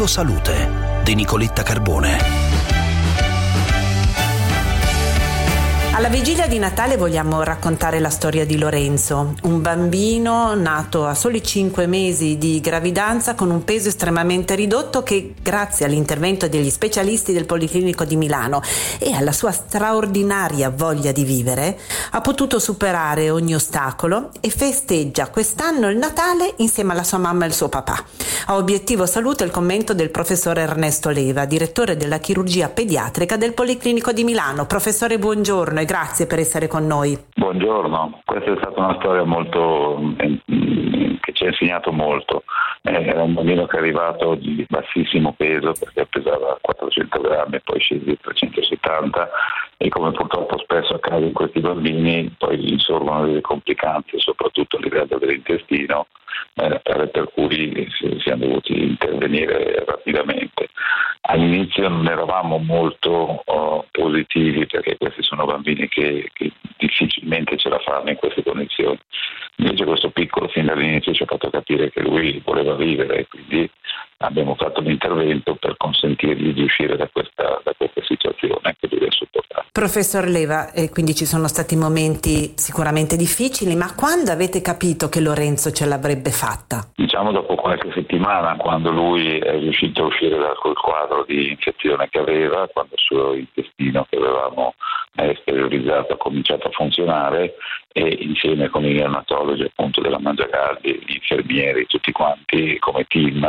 Obiettivo Salute di Nicoletta Carbone. Alla vigilia di Natale vogliamo raccontare la storia di Lorenzo, un bambino nato a soli 5 mesi di gravidanza con un peso estremamente ridotto che, grazie all'intervento degli specialisti del Policlinico di Milano e alla sua straordinaria voglia di vivere, ha potuto superare ogni ostacolo e festeggia quest'anno il Natale insieme alla sua mamma e al suo papà. A Obiettivo Salute il commento del professor Ernesto Leva, direttore della chirurgia pediatrica del Policlinico di Milano. Professore, buongiorno e grazie per essere con noi. Buongiorno, questa è stata una storia che ci ha insegnato molto. Era un bambino che è arrivato di bassissimo peso perché pesava 400 grammi e poi scese di 370 e come purtroppo spesso accade in questi bambini poi insorgono delle complicanze soprattutto a livello dell'intestino per cui siamo dovuti intervenire rapidamente. All'inizio non eravamo molto positivi perché questi sono bambini che difficilmente ce la fanno in queste condizioni. Invece questo piccolo fin dall'inizio ci ha fatto capire che lui voleva vivere e quindi abbiamo fatto l'intervento per consentirgli di uscire da questa situazione che deve sopportare. Professor Leva, quindi ci sono stati momenti sicuramente difficili, ma quando avete capito che Lorenzo ce l'avrebbe fatta? Diciamo dopo qualche settimana, quando lui è riuscito a uscire da quel quadro di infezione che aveva, quando il suo intestino che avevamo esteriorizzato ha cominciato a funzionare e insieme con i neonatologi appunto della Mangiagalli, gli infermieri, tutti quanti come team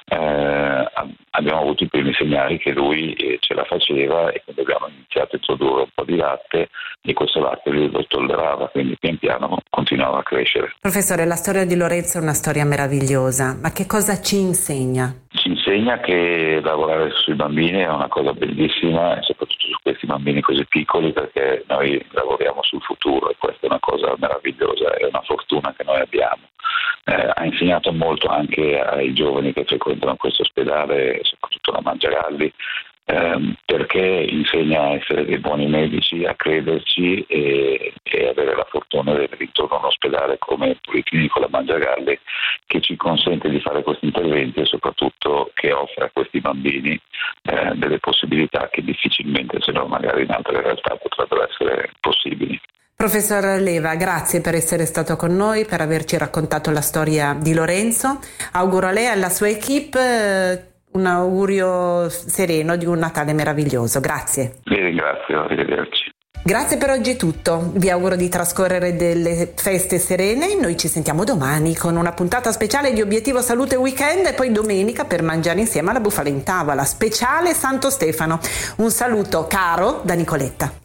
abbiamo avuto i primi segnali che lui ce la faceva e quindi abbiamo iniziato a introdurre un po' di latte e questo latte lui lo tollerava, quindi pian piano continuava a crescere. Professore, la storia di Lorenzo è una storia meravigliosa, ma che cosa ci insegna? Ci insegna che lavorare sui bambini è una cosa bellissima e soprattutto su questi bambini così piccoli perché noi lavoriamo sul futuro e questa è una cosa meravigliosa, è una fortuna che noi abbiamo. Ha insegnato molto anche ai giovani che frequentano questo ospedale, soprattutto la Mangiagalli, perché insegna a essere dei buoni medici, a crederci e avere la fortuna di avere intorno a un ospedale come il Policlinico La Mangiagalli che ci consente di fare questi interventi e soprattutto che offre a questi bambini delle possibilità che difficilmente se no magari in altre realtà potrebbero essere possibili. Professor Leva, grazie per essere stato con noi, per averci raccontato la storia di Lorenzo. Auguro a lei e alla sua equipe un augurio sereno di un Natale meraviglioso. Grazie. Vi ringrazio, arrivederci. Grazie per oggi è tutto. Vi auguro di trascorrere delle feste serene. Noi ci sentiamo domani con una puntata speciale di Obiettivo Salute Weekend e poi domenica per mangiare insieme alla bufala in tavola, speciale Santo Stefano. Un saluto caro da Nicoletta.